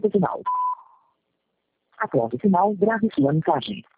Aperte final. Após o sinal, grave sua mensagem.